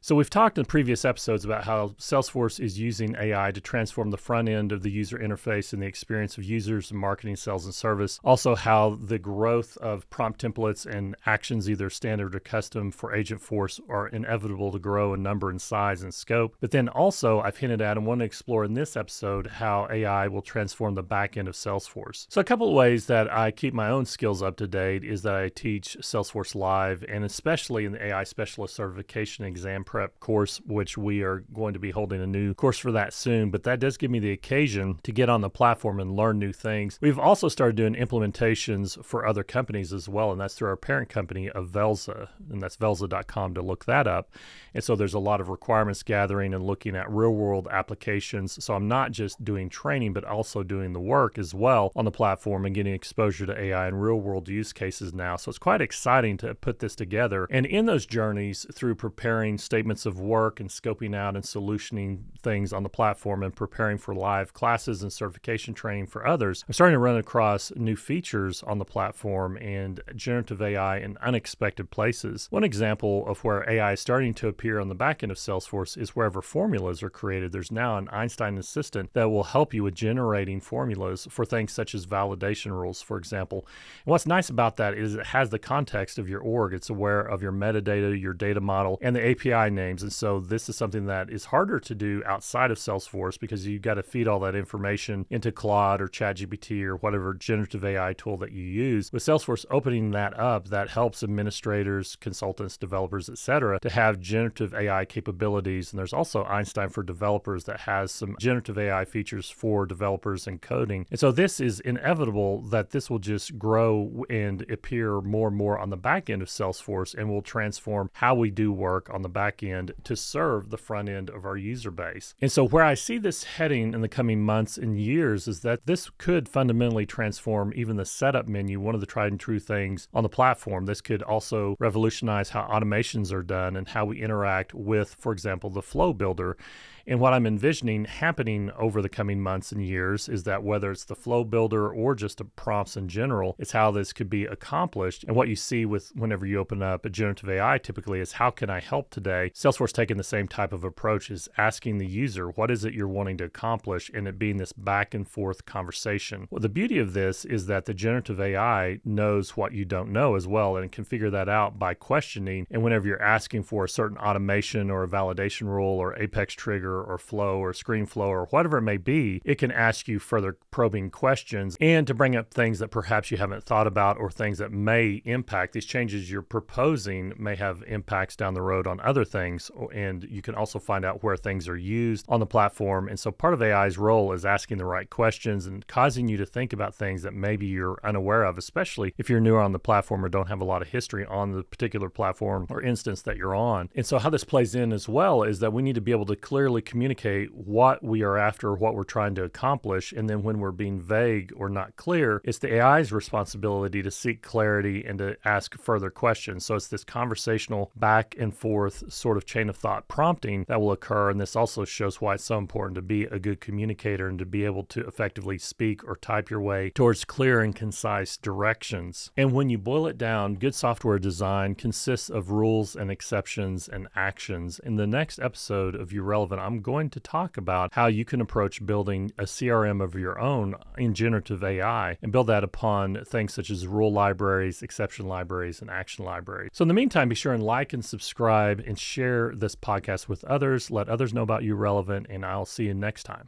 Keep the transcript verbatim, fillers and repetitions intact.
So we've talked in previous episodes about how Salesforce is using A I to transform the front end of the user interface and the experience of users in marketing, sales, and service. Also how the growth of prompt templates and actions, either standard or custom for Agentforce, are inevitable to grow in number and size and scope. But then also I've hinted at and want to explore in this episode how A I will transform the back end of Salesforce. So a couple of ways that I keep my own skills up to date is that I teach Salesforce Live, and especially in the A I Specialist Certification Exam Prep course, which we are going to be holding a new course for that soon. But that does give me the occasion to get on the platform and learn new things. We've also started doing implementations for other companies as well, and that's through our parent company of Velza, and that's velza dot com to look that up. And so there's a lot of requirements gathering and looking at real world applications. So I'm not just doing training, but also doing the work as well on the platform and getting exposure to A I and real world use cases now. So it's quite exciting to put this together. And in those journeys, through preparing statements of work and scoping out and solutioning things on the platform and preparing for live classes and certification training for others, I'm starting to run across new features on the platform and generative A I in unexpected places. One example of where A I is starting to appear on the back end of Salesforce is wherever formulas are created. There's now an Einstein assistant that will help you with generating formulas for things such as validation rules, for example. And what's nice about that is it has the context of your org. It's aware of your metadata, your data model, and the A P I names. And so this is something that is harder to do outside of Salesforce because you've got to feed all that information into Claude or ChatGPT or whatever generative A I tool that you use. With Salesforce opening that up, that helps administrators, consultants, developers, et cetera, to have generative A I capabilities. And there's also Einstein for Developers that has some generative A I features for developers and coding. And so this is inevitable that this will just grow and appear more and more on the back end of Salesforce and will transform how we do work on the back end to serve the front end of our user base. And so where I see this heading in the coming months and years is that this could fundamentally transform even the setup menu, one of the tried and true things on the platform. This could also revolutionize how automations are done and how we interact with, for example, the flow builder. And what I'm envisioning happening over the coming months and years is that whether it's the flow builder or just the prompts in general, it's how this could be accomplished. And what you see with whenever you open up a generative A I typically is how can I help today? Salesforce taking the same type of approach is asking the user, what is it you're wanting to accomplish? And it being this back and forth conversation. Well, the beauty of this is that the generative A I knows what you don't know as well and can figure that out by questioning. And whenever you're asking for a certain automation or a validation rule or Apex trigger or flow or screen flow or whatever it may be, it can ask you further probing questions and to bring up things that perhaps you haven't thought about or things that may impact. These changes you're proposing may have impacts down the road on other things, and you can also find out where things are used on the platform. And so part of A I's role is asking the right questions and causing you to think about things that maybe you're unaware of, especially if you're newer on the platform or don't have a lot of history on the particular platform or instance that you're on. And so how this plays in as well is that we need to be able to clearly communicate what we are after, what we're trying to accomplish. And then when we're being vague or not clear, it's the A I's responsibility to seek clarity and to ask further questions. So it's this conversational back and forth sort of chain of thought prompting that will occur. And this also shows why it's so important to be a good communicator and to be able to effectively speak or type your way towards clear and concise directions. And when you boil it down, good software design consists of rules and exceptions and actions. In the next episode of You Relevant, I'm going to talk about how you can approach building a C R M of your own in generative A I and build that upon things such as rule libraries, exception libraries, and action libraries. So in the meantime, be sure and like and subscribe and share this podcast with others. Let others know about You Relevant, and I'll see you next time.